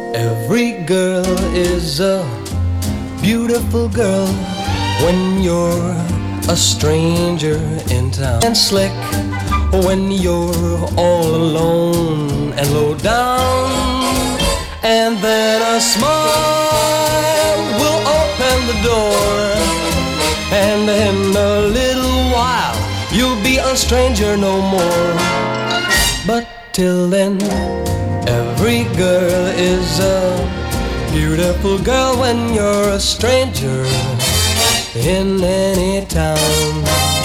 Every girl is a beautiful girl when you're a stranger in town. And slick when you're all alone and low down. And then a smile will open the door, and in a little while you'll be a stranger no more. But till then, every girl is a beautiful girl when you're a stranger in any town.